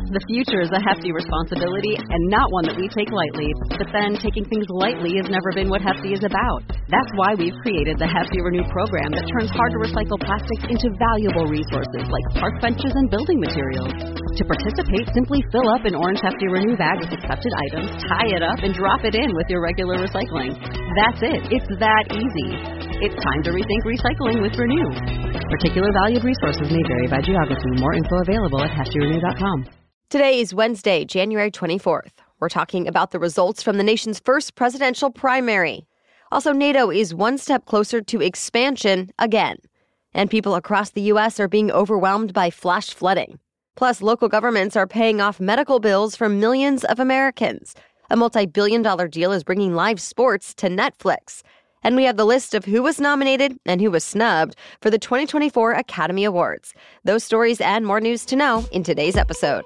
The future is a hefty responsibility and not one that we take lightly. But then taking things lightly has never been what Hefty is about. That's why we've created the Hefty Renew program that turns hard-to-recycle plastics into valuable resources like park benches and building materials. To participate, simply fill up an orange Hefty Renew bag with accepted items, tie it up, and drop it in with your regular recycling. That's it. It's that easy. It's time to rethink recycling with Renew. Particular valued resources may vary by geography. More info available at heftyrenew.com. Today is Wednesday, January 24th. We're talking about the results from the nation's first presidential primary. Also, NATO is one step closer to expansion again. And people across the U.S. are being overwhelmed by flash flooding. Plus, local governments are paying off medical bills for millions of Americans. A multi-billion-dollar deal is bringing live sports to Netflix. And we have the list of who was nominated and who was snubbed for the 2024 Academy Awards. Those stories and more news to know in today's episode.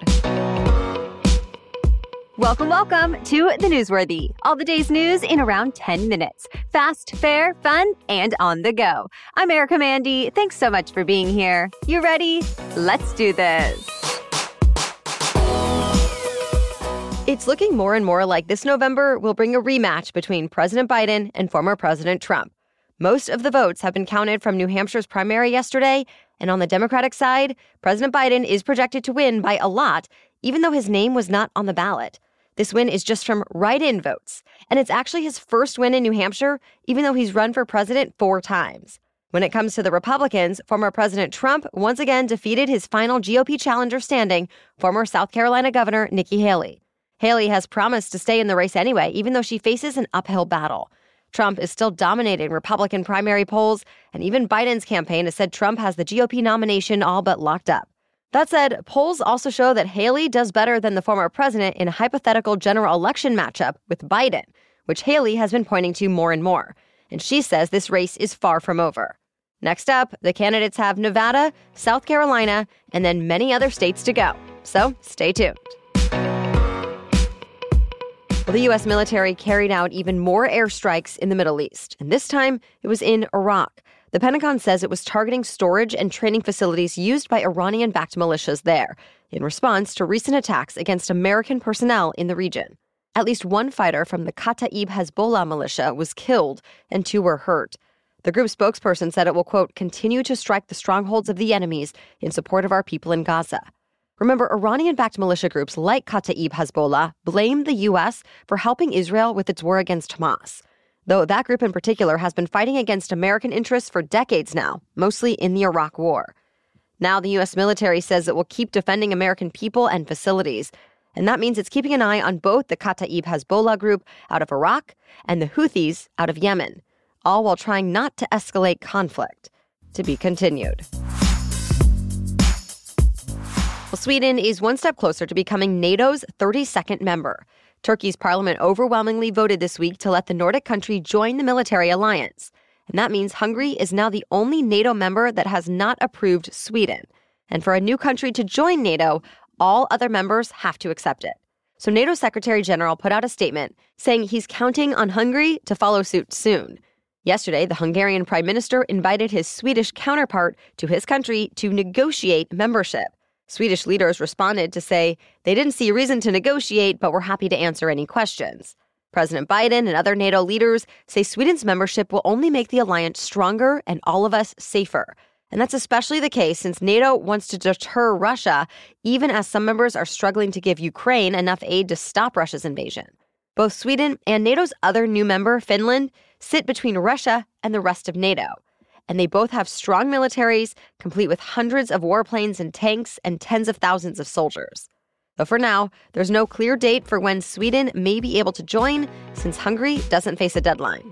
Welcome to The Newsworthy. All the day's news in around 10 minutes. Fast, fair, fun, and on the go. I'm Erica Mandy. Thanks so much for being here. You ready? Let's do this. It's looking more and more like this November will bring a rematch between President Biden and former President Trump. Most of the votes have been counted from New Hampshire's primary yesterday, and on the Democratic side, President Biden is projected to win by a lot, even though his name was not on the ballot. This win is just from write-in votes, and it's actually his first win in New Hampshire, even though he's run for president 4 times. When it comes to the Republicans, former President Trump once again defeated his final GOP challenger standing, former South Carolina Governor Nikki Haley. Haley has promised to stay in the race anyway, even though she faces an uphill battle. Trump is still dominating Republican primary polls, and even Biden's campaign has said Trump has the GOP nomination all but locked up. That said, polls also show that Haley does better than the former president in a hypothetical general election matchup with Biden, which Haley has been pointing to more and more. And she says this race is far from over. Next up, the candidates have Nevada, South Carolina, and then many other states to go. So stay tuned. Well, the U.S. military carried out even more airstrikes in the Middle East, and this time it was in Iraq. The Pentagon says it was targeting storage and training facilities used by Iranian-backed militias there in response to recent attacks against American personnel in the region. At least one fighter from the Kataib Hezbollah militia was killed and 2 were hurt. The group's spokesperson said it will, quote, continue to strike the strongholds of the enemies in support of our people in Gaza. Remember, Iranian-backed militia groups like Kataib Hezbollah blame the U.S. for helping Israel with its war against Hamas, though that group in particular has been fighting against American interests for decades now, mostly in the Iraq War. Now the U.S. military says it will keep defending American people and facilities, and that means it's keeping an eye on both the Kataib Hezbollah group out of Iraq and the Houthis out of Yemen, all while trying not to escalate conflict. To be continued. Well, Sweden is one step closer to becoming NATO's 32nd member. Turkey's parliament overwhelmingly voted this week to let the Nordic country join the military alliance. And that means Hungary is now the only NATO member that has not approved Sweden. And for a new country to join NATO, all other members have to accept it. So NATO Secretary General put out a statement saying he's counting on Hungary to follow suit soon. Yesterday, the Hungarian Prime Minister invited his Swedish counterpart to his country to negotiate membership. Swedish leaders responded to say they didn't see a reason to negotiate, but were happy to answer any questions. President Biden and other NATO leaders say Sweden's membership will only make the alliance stronger and all of us safer. And that's especially the case since NATO wants to deter Russia, even as some members are struggling to give Ukraine enough aid to stop Russia's invasion. Both Sweden and NATO's other new member, Finland, sit between Russia and the rest of NATO. And they both have strong militaries, complete with hundreds of warplanes and tanks and tens of thousands of soldiers. But for now, there's no clear date for when Sweden may be able to join, since Hungary doesn't face a deadline.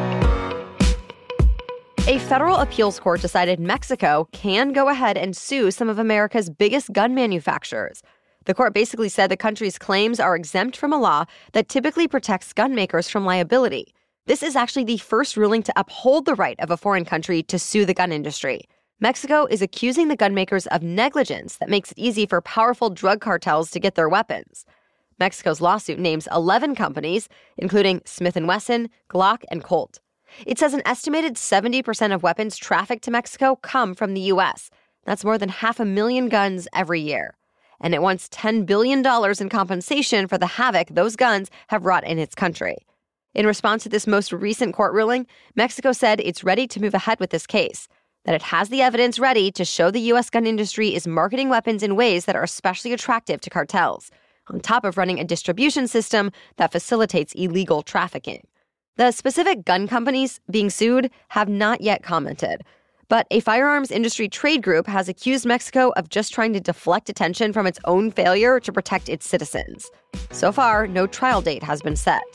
A federal appeals court decided Mexico can go ahead and sue some of America's biggest gun manufacturers. The court basically said the country's claims are exempt from a law that typically protects gun makers from liability. This is actually the first ruling to uphold the right of a foreign country to sue the gun industry. Mexico is accusing the gun makers of negligence that makes it easy for powerful drug cartels to get their weapons. Mexico's lawsuit names 11 companies, including Smith & Wesson, Glock, and Colt. It says an estimated 70% of weapons trafficked to Mexico come from the U.S. That's more than 500,000 guns every year. and it wants $10 billion in compensation for the havoc those guns have wrought in its country. In response to this most recent court ruling, Mexico said it's ready to move ahead with this case, that it has the evidence ready to show the U.S. gun industry is marketing weapons in ways that are especially attractive to cartels, on top of running a distribution system that facilitates illegal trafficking. The specific gun companies being sued have not yet commented, but a firearms industry trade group has accused Mexico of just trying to deflect attention from its own failure to protect its citizens. So far, no trial date has been set.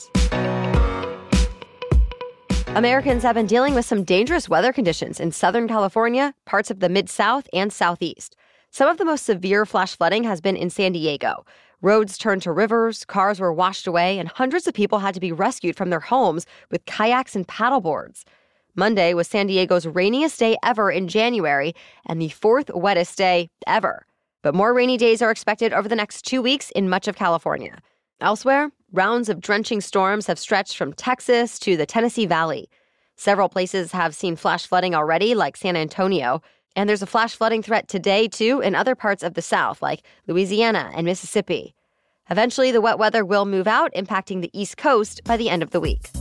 Americans have been dealing with some dangerous weather conditions in Southern California, parts of the Mid-South, and Southeast. Some of the most severe flash flooding has been in San Diego. Roads turned to rivers, cars were washed away, and hundreds of people had to be rescued from their homes with kayaks and paddleboards. Monday was San Diego's rainiest day ever in January and the fourth wettest day ever. But more rainy days are expected over the next 2 weeks in much of California. Elsewhere, rounds of drenching storms have stretched from Texas to the Tennessee Valley. Several places have seen flash flooding already, like San Antonio, and there's a flash flooding threat today, too, in other parts of the South, like Louisiana and Mississippi. Eventually, the wet weather will move out, impacting the East Coast by the end of the week.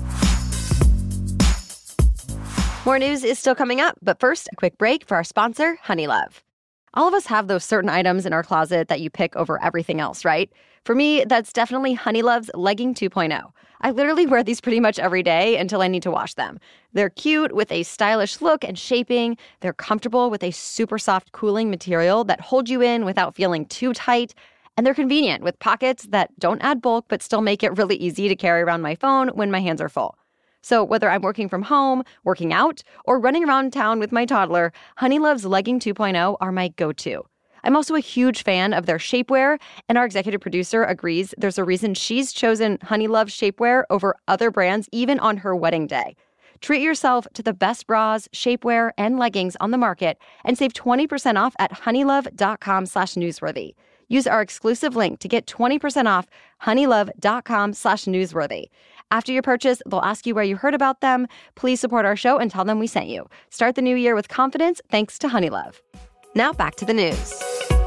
More news is still coming up, but first, a quick break for our sponsor, Honeylove. All of us have those certain items in our closet that you pick over everything else, right? For me, that's definitely Honeylove's Legging 2.0. I literally wear these pretty much every day until I need to wash them. They're cute with a stylish look and shaping. They're comfortable with a super soft cooling material that holds you in without feeling too tight. And they're convenient with pockets that don't add bulk but still make it really easy to carry around my phone when my hands are full. So whether I'm working from home, working out, or running around town with my toddler, Honeylove's Legging 2.0 are my go-to. I'm also a huge fan of their shapewear, and our executive producer agrees there's a reason she's chosen Honeylove shapewear over other brands even on her wedding day. Treat yourself to the best bras, shapewear, and leggings on the market and save 20% off at honeylove.com/newsworthy. Use our exclusive link to get 20% off honeylove.com/newsworthy. After your purchase, they'll ask you where you heard about them. Please support our show and tell them we sent you. Start the new year with confidence thanks to Honeylove. Now back to the news.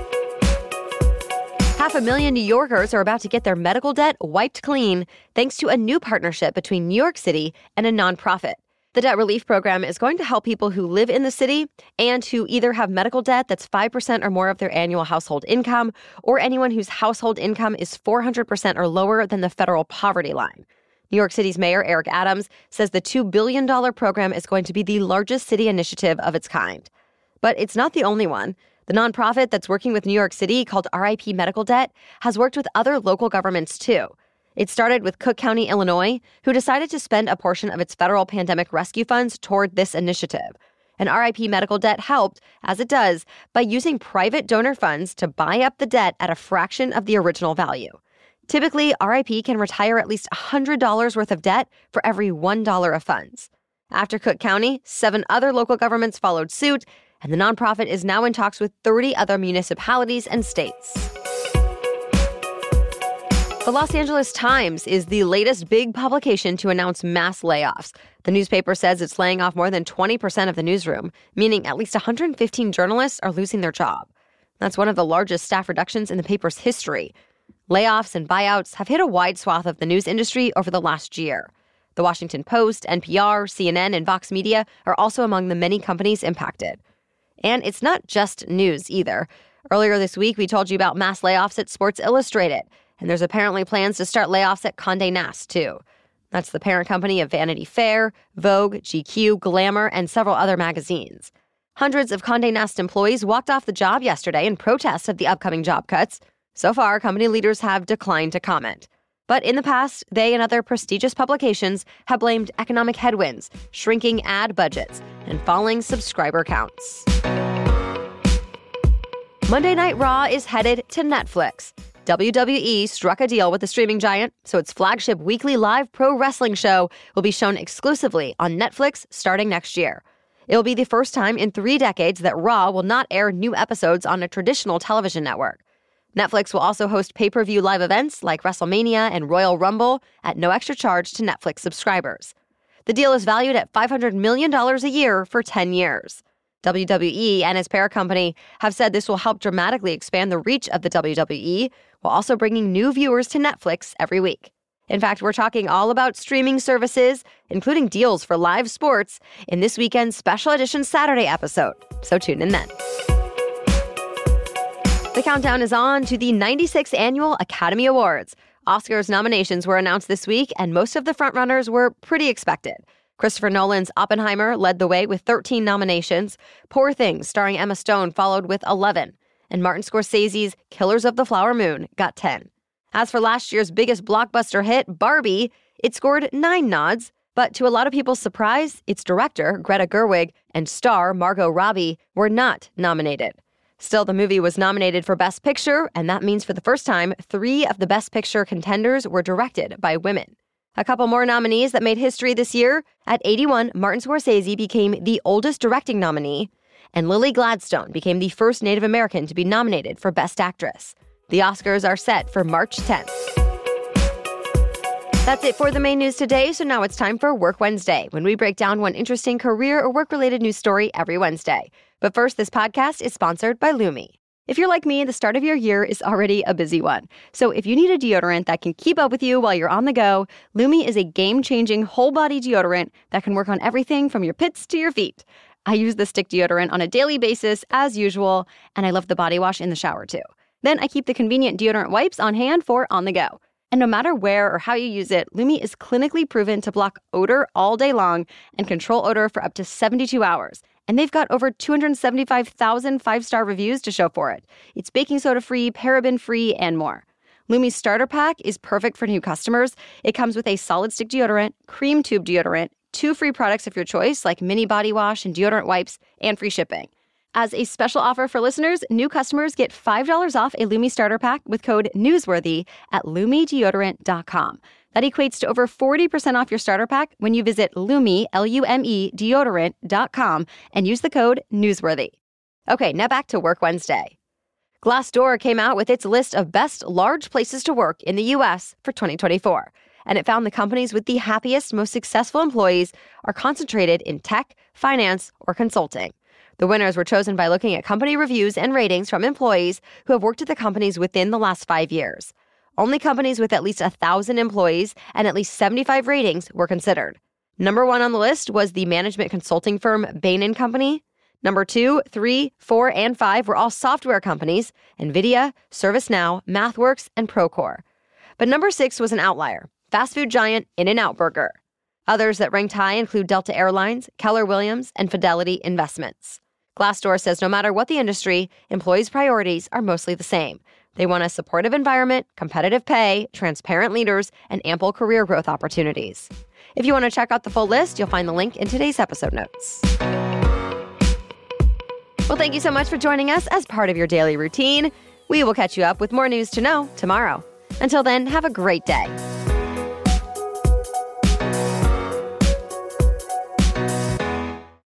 500,000 New Yorkers are about to get their medical debt wiped clean thanks to a new partnership between New York City and a nonprofit. The debt relief program is going to help people who live in the city and who either have medical debt that's 5% or more of their annual household income, or anyone whose household income is 400% or lower than the federal poverty line. New York City's Mayor Eric Adams says the $2 billion program is going to be the largest city initiative of its kind. But it's not the only one. The nonprofit that's working with New York City, called RIP Medical Debt, has worked with other local governments too. It started with Cook County, Illinois, who decided to spend a portion of its federal pandemic rescue funds toward this initiative. And RIP Medical Debt helped, as it does, by using private donor funds to buy up the debt at a fraction of the original value. Typically, RIP can retire at least $100 worth of debt for every $1 of funds. After Cook County, 7 other local governments followed suit, and the nonprofit is now in talks with 30 other municipalities and states. The Los Angeles Times is the latest big publication to announce mass layoffs. The newspaper says it's laying off more than 20% of the newsroom, meaning at least 115 journalists are losing their job. That's one of the largest staff reductions in the paper's history. Layoffs and buyouts have hit a wide swath of the news industry over the last year. The Washington Post, NPR, CNN, and Vox Media are also among the many companies impacted. And it's not just news either. Earlier this week, we told you about mass layoffs at Sports Illustrated, and there's apparently plans to start layoffs at Condé Nast, too. That's the parent company of Vanity Fair, Vogue, GQ, Glamour, and several other magazines. Hundreds of Condé Nast employees walked off the job yesterday in protest of the upcoming job cuts. So far, company leaders have declined to comment. But in the past, they and other prestigious publications have blamed economic headwinds, shrinking ad budgets, and falling subscriber counts. Monday Night Raw is headed to Netflix. WWE struck a deal with the streaming giant, so its flagship weekly live pro wrestling show will be shown exclusively on Netflix starting next year. It'll be the first time in 3 decades that Raw will not air new episodes on a traditional television network. Netflix will also host pay-per-view live events like WrestleMania and Royal Rumble at no extra charge to Netflix subscribers. The deal is valued at $500 million a year for 10 years. WWE and its parent company have said this will help dramatically expand the reach of the WWE while also bringing new viewers to Netflix every week. In fact, we're talking all about streaming services, including deals for live sports, in this weekend's special edition Saturday episode. So tune in then. The countdown is on to the 96th Annual Academy Awards. Oscars nominations were announced this week, and most of the frontrunners were pretty expected. Christopher Nolan's Oppenheimer led the way with 13 nominations. Poor Things, starring Emma Stone, followed with 11. And Martin Scorsese's Killers of the Flower Moon got 10. As for last year's biggest blockbuster hit, Barbie, it scored 9 nods. But to a lot of people's surprise, its director, Greta Gerwig, and star, Margot Robbie, were not nominated. Still, the movie was nominated for Best Picture, and that means for the first time, 3 of the Best Picture contenders were directed by women. A couple more nominees that made history this year. At 81, Martin Scorsese became the oldest directing nominee, and Lily Gladstone became the first Native American to be nominated for Best Actress. The Oscars are set for March 10th. That's it for the main news today, so now it's time for Work Wednesday, when we break down one interesting career or work-related news story every Wednesday. But first, this podcast is sponsored by Lumi. If you're like me, the start of your year is already a busy one. So if you need a deodorant that can keep up with you while you're on the go, Lumi is a game-changing whole-body deodorant that can work on everything from your pits to your feet. I use the stick deodorant on a daily basis, as usual, and I love the body wash in the shower, too. Then I keep the convenient deodorant wipes on hand for on the go. And no matter where or how you use it, Lumi is clinically proven to block odor all day long and control odor for up to 72 hours. And they've got over 275,000 5-star reviews to show for it. It's baking soda-free, paraben-free, and more. Lumi's starter pack is perfect for new customers. It comes with a solid stick deodorant, cream tube deodorant, 2 free products of your choice like mini body wash and deodorant wipes, and free shipping. As a special offer for listeners, new customers get $5 off a Lumi starter pack with code NEWSWORTHY at LumiDeodorant.com. That equates to over 40% off your starter pack when you visit Lumi, L-U-M-E, deodorant.com and use the code NEWSWORTHY. Okay, now back to Work Wednesday. Glassdoor came out with its list of best large places to work in the U.S. for 2024, and it found the companies with the happiest, most successful employees are concentrated in tech, finance, or consulting. The winners were chosen by looking at company reviews and ratings from employees who have worked at the companies within the last 5 years. Only companies with at least 1,000 employees and at least 75 ratings were considered. Number 1 on the list was the management consulting firm Bain & Company. Number 2, 3, 4, and 5 were all software companies: NVIDIA, ServiceNow, MathWorks, and Procore. But number 6 was an outlier: fast food giant In-N-Out Burger. Others that ranked high include Delta Airlines, Keller Williams, and Fidelity Investments. Glassdoor says no matter what the industry, employees' priorities are mostly the same. They want a supportive environment, competitive pay, transparent leaders, and ample career growth opportunities. If you want to check out the full list, you'll find the link in today's episode notes. Well, thank you so much for joining us as part of your daily routine. We will catch you up with more news to know tomorrow. Until then, have a great day.